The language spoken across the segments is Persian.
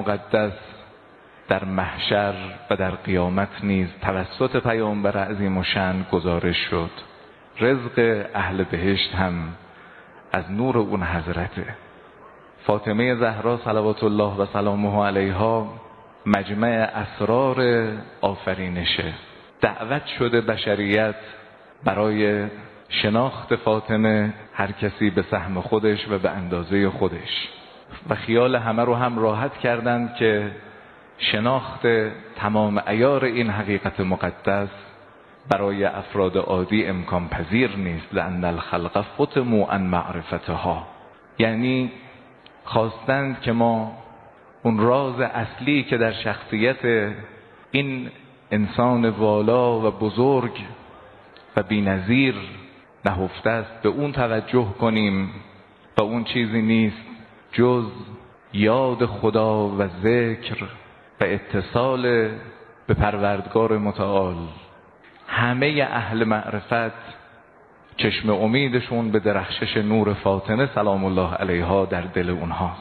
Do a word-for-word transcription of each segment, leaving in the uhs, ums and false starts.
مقدس در محشر و در قیامت نیز توسط پیامبر عظیم الشأن گزارش شد. رزق اهل بهشت هم از نور اون حضرته. فاطمه زهرا صلوات الله و سلامه علیها مجمع اسرار آفرینشه. دعوت شده بشریت برای شناخت فاطمه، هر کسی به سهم خودش و به اندازه خودش، و خیال همه رو هم راحت کردند که شناخت تمام عیار این حقیقت مقدس برای افراد عادی امکان پذیر نیست. لأن الخلق فتموا عن معرفتها، یعنی خواستند که ما اون راز اصلی که در شخصیت این انسان والا و بزرگ و بی‌نظیر نهفته است به اون توجه کنیم و اون چیزی نیست جز یاد خدا و ذکر و اتصال به پروردگار متعال. همه اهل معرفت چشم امیدشون به درخشش نور فاطمه سلام الله علیها در دل اونهاست.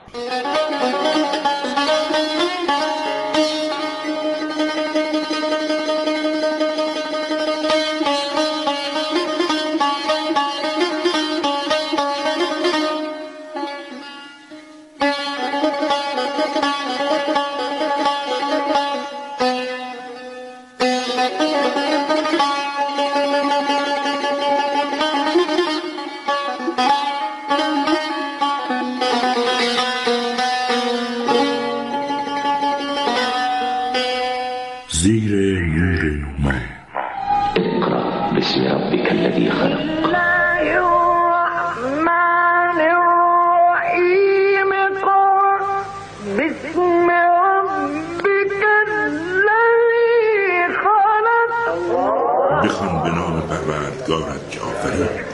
زیر نور ما. اقرأ باسم ربك الذي خلق. بسم ربك الذي خلق. بخوان به نام پروردگارت که آفرید.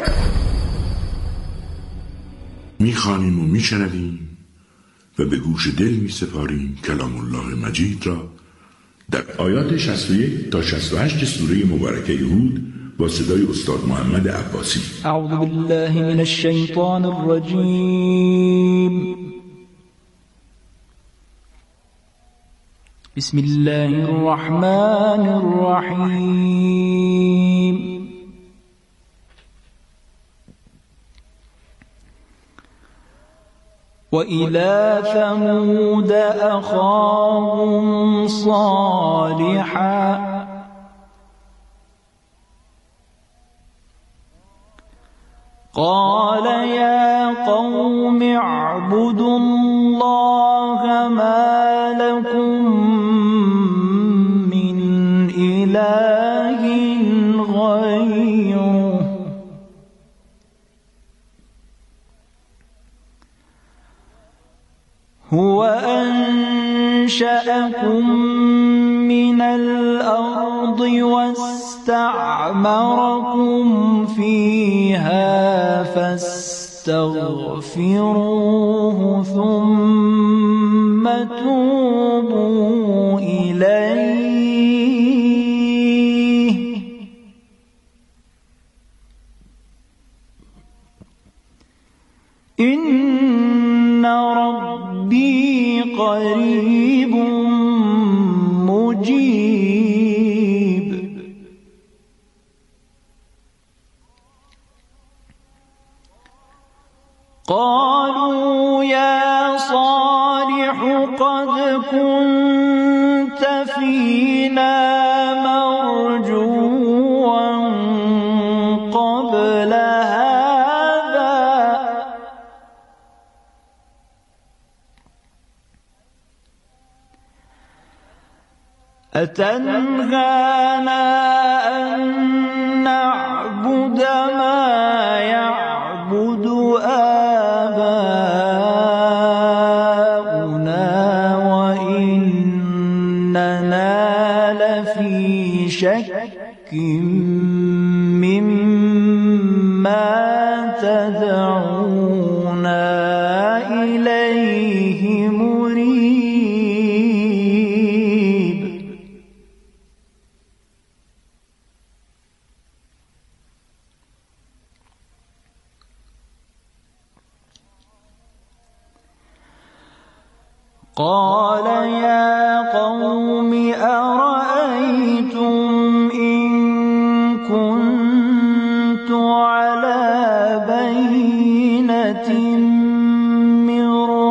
میخوانیم و میشنویم و به گوش دل میسپاریم کلام الله مجید را در آیات شصت و یک تا شصت و هشت سوره مبارکه هود با صدای استاد محمد عباسی. اعوذ بالله من الشیطان الرجیم. بسم الله الرحمن الرحیم. وإلى ثمود أخاهم صالحا قال يا قوم اعبدوا الله ما لكم من إله غيره هو أنشأكم من الأرض واستعمركم فيها فاستغفروه ثم توبوا إليه إن ربي قريب مجيب. قالوا يا صالح قد كنت فينا مرجوا قبل هذا أتنهانا أن نعبد ما يعبد آباؤنا وإننا لفي شك مما تدعونا إليه مريب. قال يا قوم أرأيتم إن كنت على بينة من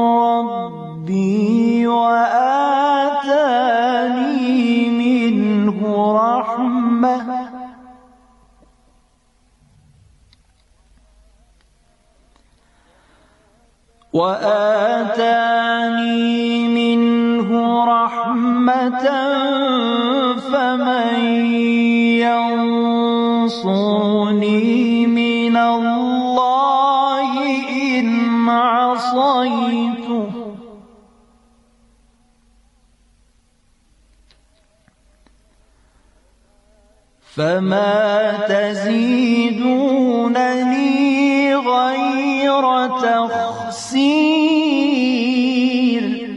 ربي وآتاني منه رحمة وآتاني منه رحمة فمن ينصرني من الله إن عصيته فما تزيدونني غير تخسير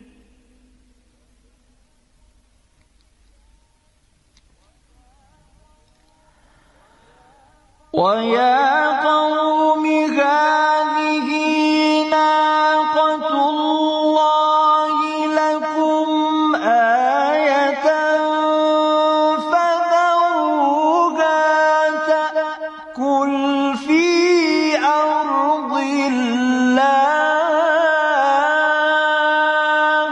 ويا قوم هذه ناقة الله لكم آية فذروها تأكل في أرض الله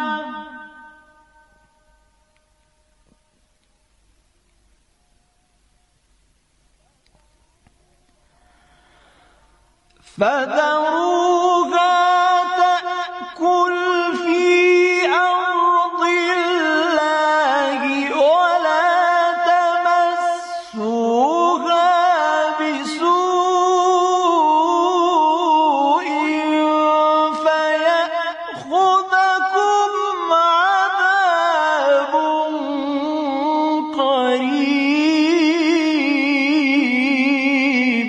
فذروها تأكل في أرض الله ولا تمسوها بسوء فيأخذكم عذاب قريب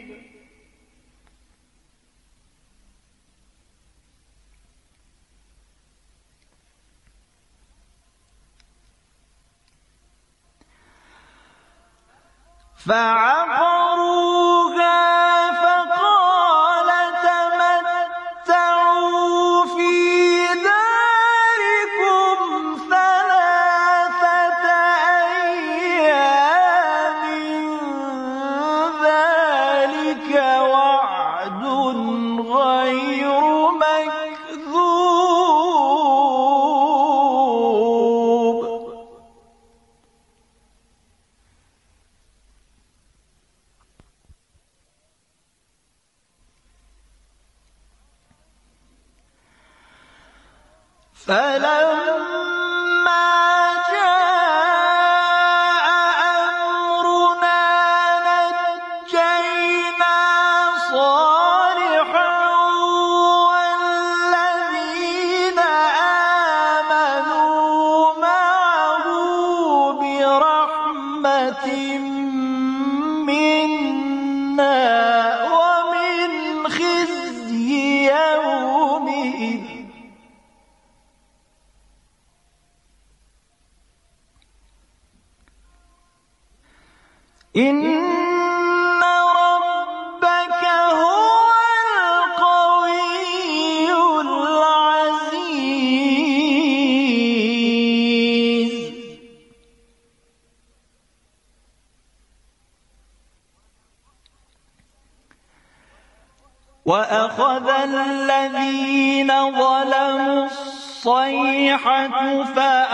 فعقروها فقال تمتعوا في داركم ثلاثة أيام ذلك وعد غير مكذوب فلما جاء أمرنا نجينا صالحا والذين آمنوا معه برحمة منا ومن خزي يومئذ إن ربك هو القوي العزيز وأخذ الذين ظلموا الصيحة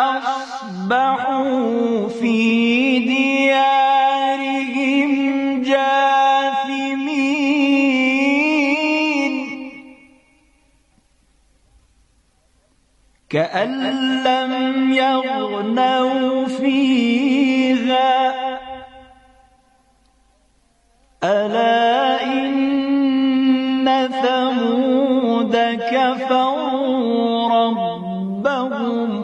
فأصبحوا في ديارهم جاثمين كأن لم يغنوا فيها ألا إن ثمود كفروا ربهم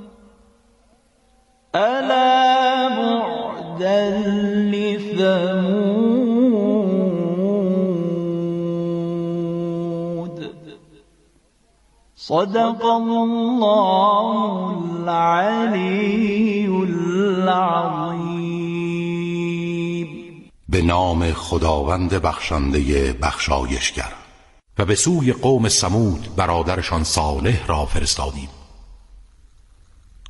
ألا بعدا لثمود صدق الله العلی العظیم. به نام خداوند بخشنده بخشایشگر. و به سوی قوم ثمود برادرشان صالح را فرستادیم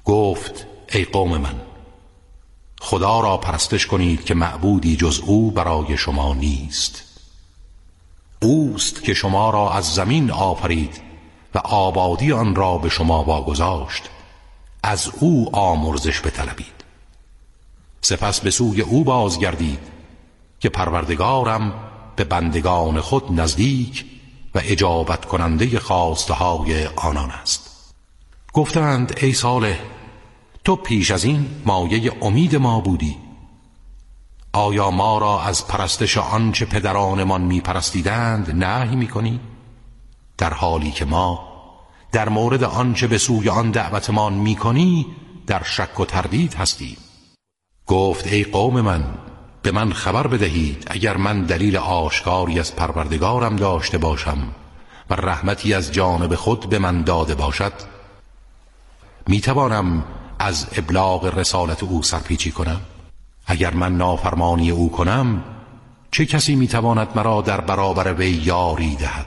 گفت ای قوم من، خدا را پرستش کنید که معبودی جز او برای شما نیست. اوست که شما را از زمین آفرید و آبادی آن را به شما واگذاشت. از او آمرزش بطلبید. سپس به سوی او بازگردید که پروردگارم به بندگان خود نزدیک و اجابت کننده خواسته های آنان است. گفتند ای صالح، تو پیش از این مایه امید ما بودی. آیا ما را از پرستش آنچه پدرانمان می پرستیدند نهی می کنی؟ در حالی که ما در مورد آنچه به سوی آن دعوتمان می کنی در شک و تردید هستیم. گفت ای قوم من، به من خبر بدهید اگر من دلیل آشکاری از پروردگارم داشته باشم و رحمتی از جانب خود به من داده باشد، می توانم از ابلاغ رسالت او سرپیچی کنم؟ اگر من نافرمانی او کنم، چه کسی می تواند مرا در برابر وی یاری دهد؟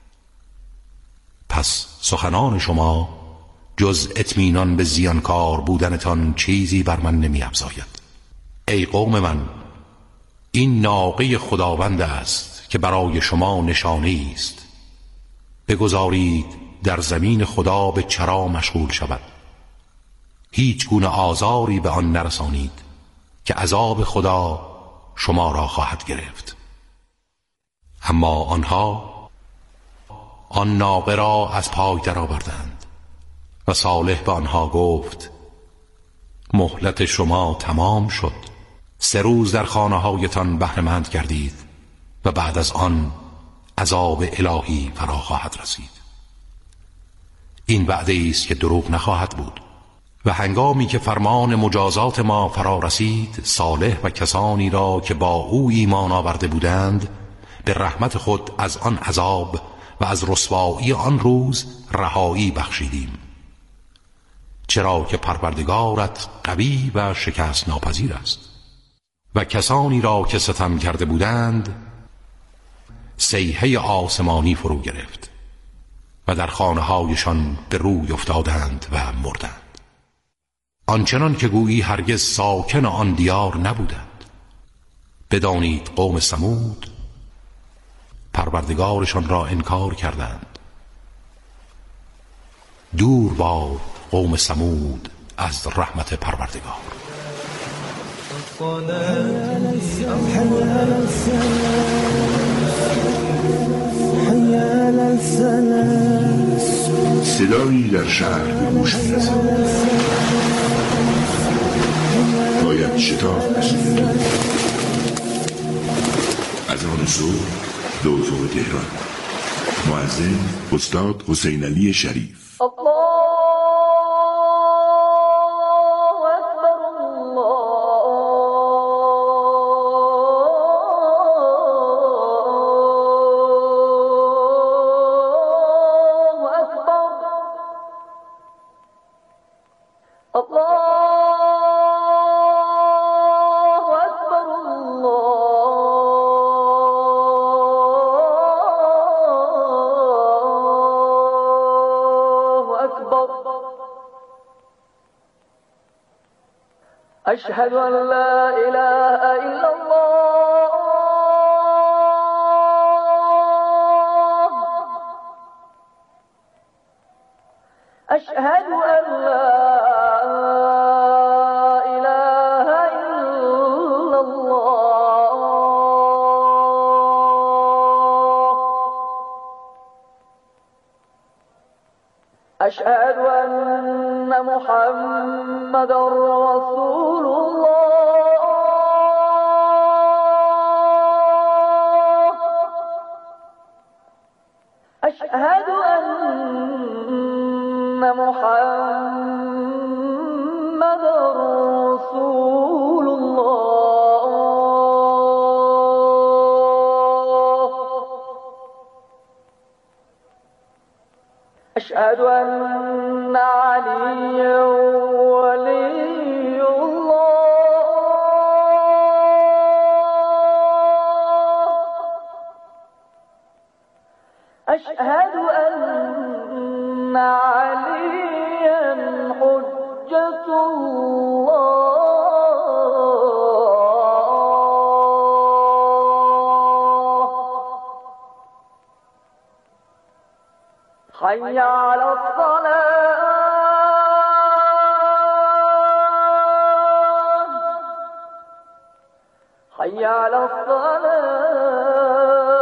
پس سخنان شما جز اطمینان به زیانکار بودنتان چیزی بر من نمی افزاید. ای قوم من، این ناقه خداوند است که برای شما نشانه است. بگذارید در زمین خدا به چرا مشغول شود. هیچ گونه آزاری به آن نرسانید که عذاب خدا شما را خواهد گرفت. اما آنها آن ناقه را از پای درآوردند و صالح به آنها گفت مهلت شما تمام شد. سه روز در خانه هایتان بهره‌مند گردید و بعد از آن عذاب الهی فرا خواهد رسید. این وعده است که دروغ نخواهد بود. و هنگامی که فرمان مجازات ما فرا رسید، صالح و کسانی را که با او ایمان آورده بودند به رحمت خود از آن عذاب و از رسوایی آن روز رهایی بخشیدیم، چرا که پروردگارت قوی و شکست ناپذیر است. و کسانی را که ستم کرده بودند صیحه آسمانی فرو گرفت و در خانه هایشان به روی افتادند و مردند، آنچنان که گویی هرگز ساکن آن دیار نبودند. بدانید قوم ثمود پروردگارشان را انکار کردند. دور باد قوم ثمود از رحمت پروردگار. صدایی در شهر به گوش می‌رسد. باید شتاب نشد. از آن صبح دو افق تهران. مؤذن استاد حسین علی شریف. أشهد أن لا إله إلا الله أشهد أن لا إله إلا الله أشهد أن محمد رسول أشهد أن محمد رسول الله أشهد أن عليا ولي الله أشهد أن عليا حجة حجة الله حي على الصلاة حي على الصلاة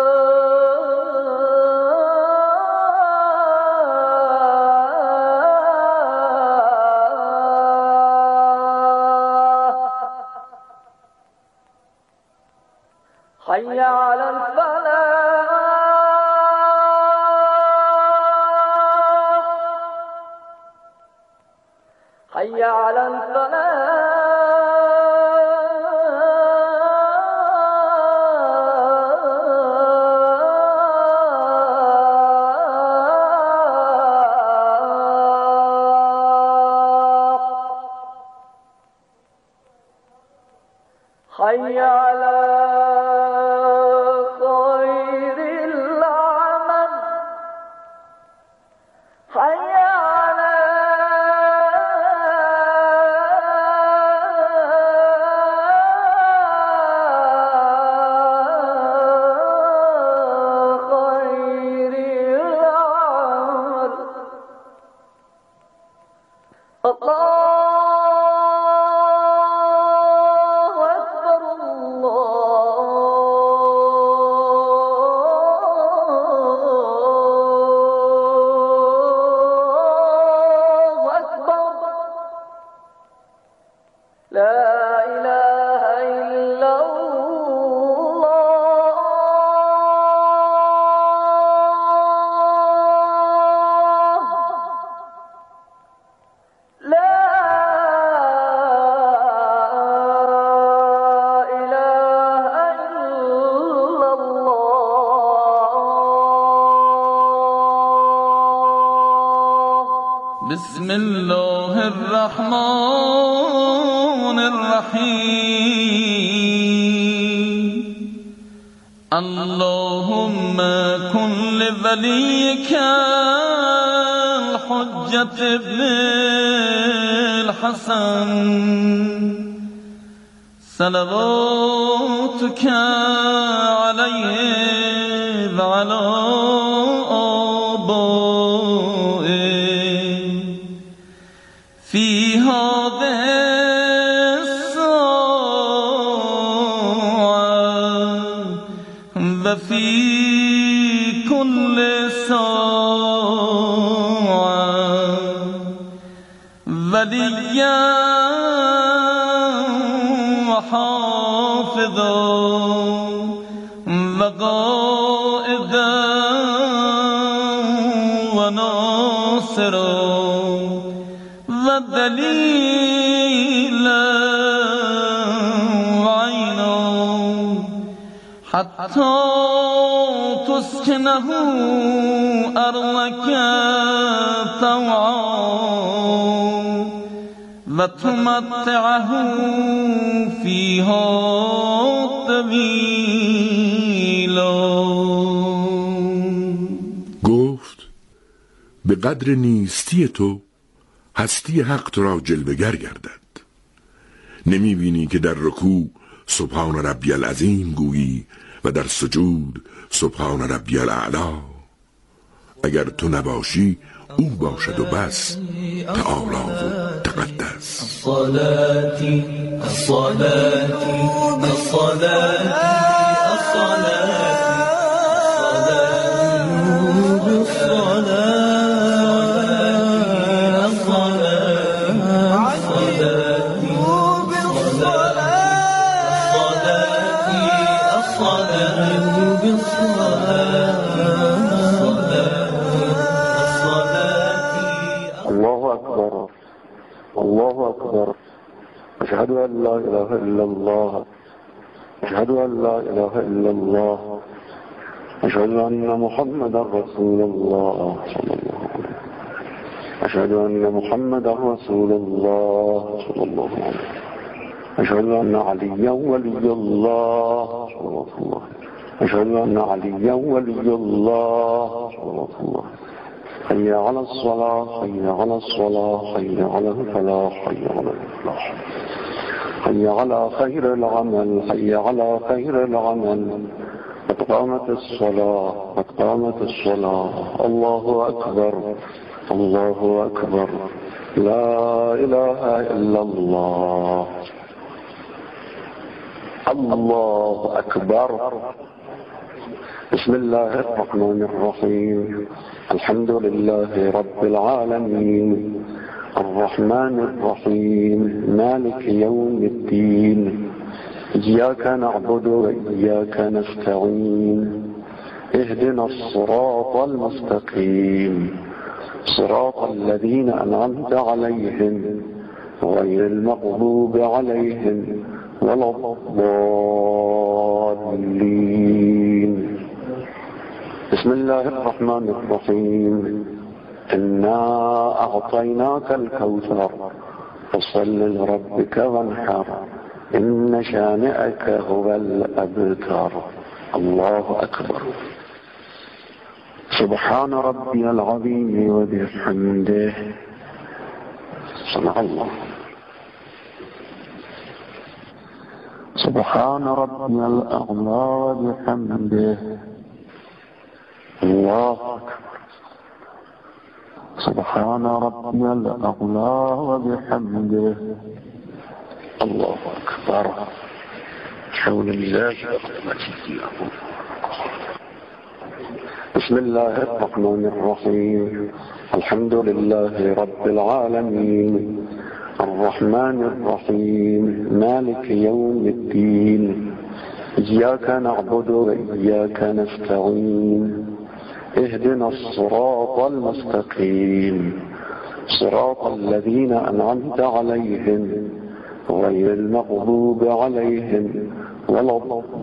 حي على الفلاح حي على الفلاح حي على خير العمل حي على خير العمل الله بسم الله الرحمن الرحيم اللهم كن لوليك الحجة ابن الحسن صلواتك عليه وعلى في هذه الساعة وفي كل ساعة وليا وحافظا وقائدا وناصرا ودليلا وعينا حتى تسكنه أرضك طوعا وتمتعه فيها طويلا. گفت به قدر نیستی تو هستی حق تو را جلوگر گردد. نمی بینی که در رکوع سبحان ربی العظیم گویی و در سجود سبحان ربی الاعلی؟ اگر تو نباشی او باشد و بس، تعالی و تقدس. الصلاة الصلاة الصلاة الله أكبر. أشهد أن لا إله إلا الله. أشهد أن لا إله إلا الله. أشهد أن محمدا رسول الله صلى الله عليه وسلم. أشهد أن محمدا رسول الله صلى الله عليه وسلم. أشهد أن عليا ولي الله صلى الله عليه وسلم. أشهد أن عليا ولي الله صلى الله عليه وسلم. حي على الصلاة حي على الصلاة حي على الفلاح حي على الفلاح حي على خير العمل حي على خير العمل قد قامت الصلاة قد قامت الصلاة الله أكبر الله أكبر لا إله إلا الله الله أكبر. بسم الله الرحمن الرحيم الحمد لله رب العالمين الرحمن الرحيم مالك يوم الدين إياك نعبد وإياك نستعين اهدنا الصراط المستقيم صراط الذين أنعمت عليهم غير المغضوب عليهم ولا الضالين. بسم الله الرحمن الرحيم إنا أعطيناك الكوثر فصل لربك وانحر إن شانئك هو الأبتر. الله أكبر. سبحان ربي العظيم وبحمده. سمع الله. سبحان ربي الأعلى وبحمده. الله أكبر. سبحان ربي الأعلى وبحمده. الله أكبر. حول الله وقوته. بسم الله الرحمن الرحيم الحمد لله رب العالمين الرحمن الرحيم مالك يوم الدين إياك نعبد وإياك نستعين اهدنا الصراط المستقيم صراط الذين أنعمت عليهم غير المغضوب عليهم ولا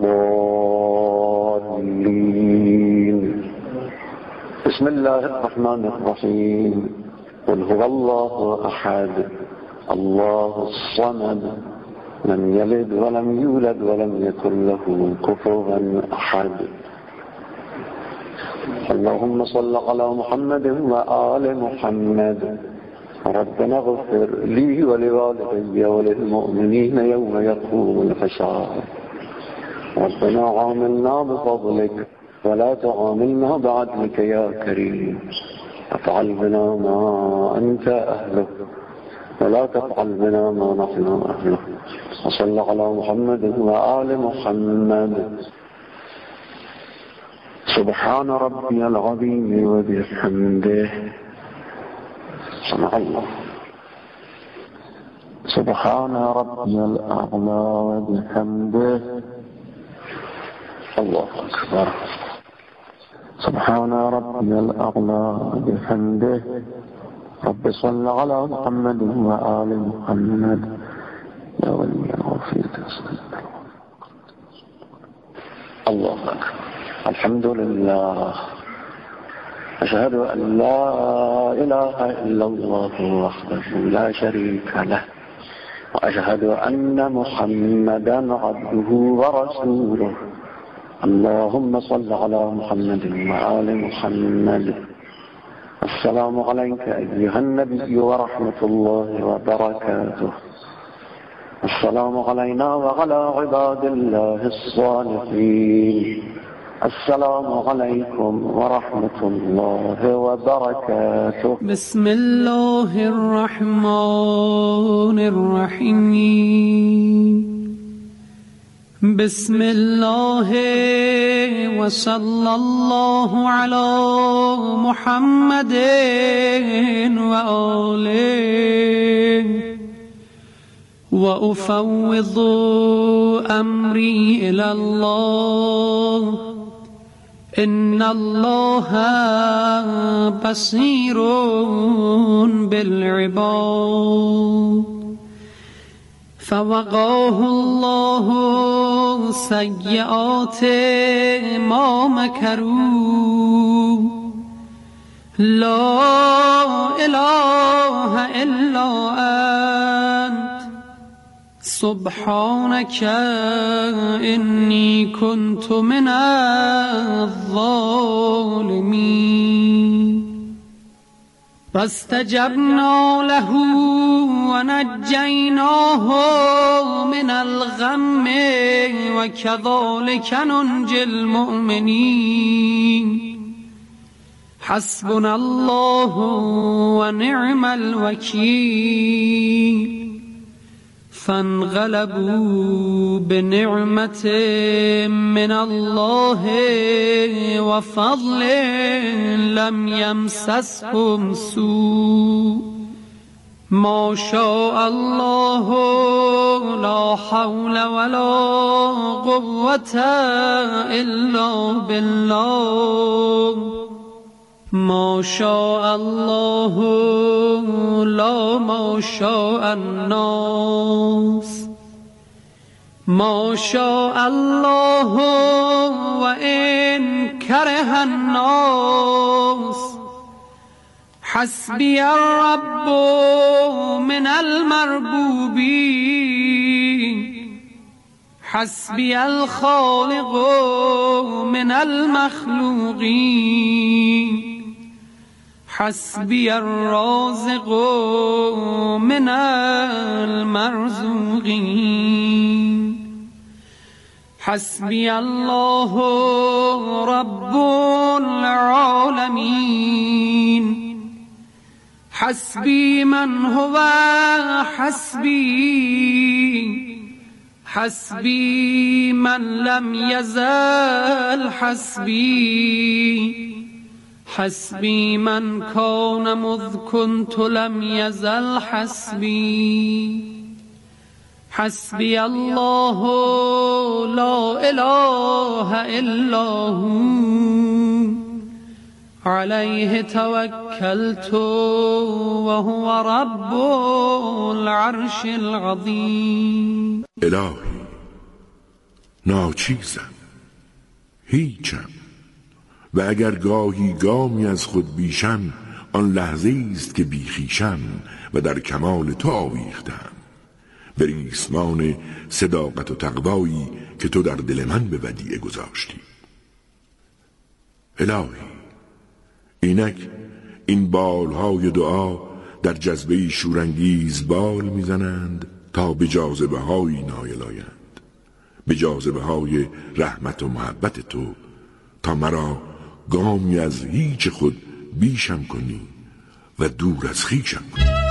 الضالين. بسم الله الرحمن الرحيم قل هو الله أحد الله الصمد لم يلد ولم يولد ولم يكن له كفوا أحد. اللهم صل على محمد وآل محمد. ربنا اغفر لي ولوالدي وللمؤمنين يوم يقوم الحساب. ربنا عاملنا بفضلك ولا تعاملنا بعدلك يا كريم. افعل بنا ما أنت أهله ولا تفعل بنا ما نحن أهله. وصل على محمد وآل محمد. سبحان ربي العظيم وبحمده. سمع الله. سبحان ربي الأعلى وبحمده. الله أكبر. سبحان ربي الأعلى وبحمده. رب صل على محمد وآل محمد يا ولي العافية. الله أكبر. الحمد لله. أشهد أن لا إله إلا الله وحده لا شريك له وأشهد أن محمدا عبده ورسوله. اللهم صل على محمد وآل محمد. السلام عليك أيها النبي ورحمة الله وبركاته. السلام علينا وعلى عباد الله الصالحين. السلام عليكم ورحمة الله وبركاته. بسم الله الرحمن الرحيم. بسم الله وصلى الله على محمد وآله وأفوض أمري إلى الله إن الله بصير بالعباد. فوقاه الله سيئات ما مكروا. لا إله إلا أنت سبحانك إني كنت من الظالمين. فاستجبنا له ونجيناه من الغم وكذلك ننجي المؤمنين حسبنا الله ونعم الوكيل فانقلبوا بنعمة من الله وفضل لم يمسسهم سوء ما شاء الله لا حول ولا قوة إلا بالله ما شاء الله لا ما شاء الناس ما شاء الله وإن كره الناس حسبي الرب من المربوبين حسبي الخالق من المخلوقين حسبي الرازق من المرزوقين حسبي الله رب العالمين حسبي من هو حسبي حسبي من لم يزل حسبي حسبي من كان مذ كنت لم يزل حسبي حسبي الله لا إله إلا هو عليه توكلت وهو رب العرش العظيم. الهی ناچیزم، هیچم، و اگر گاهی گامی از خود بیشم آن لحظه است که بیخیشم و در کمال تو آویختم به ریسمان صداقت و تقوایی که تو در دل من به ودیعه گذاشتی. الهی اینک این بالهای دعا در جذبه شورانگیز بال میزنند تا به جاذبه های نایل آیند، به جاذبه های رحمت و محبت تو، تا مرا گامی از هیچ خود بیشم کنی و دور از خویشم کنی.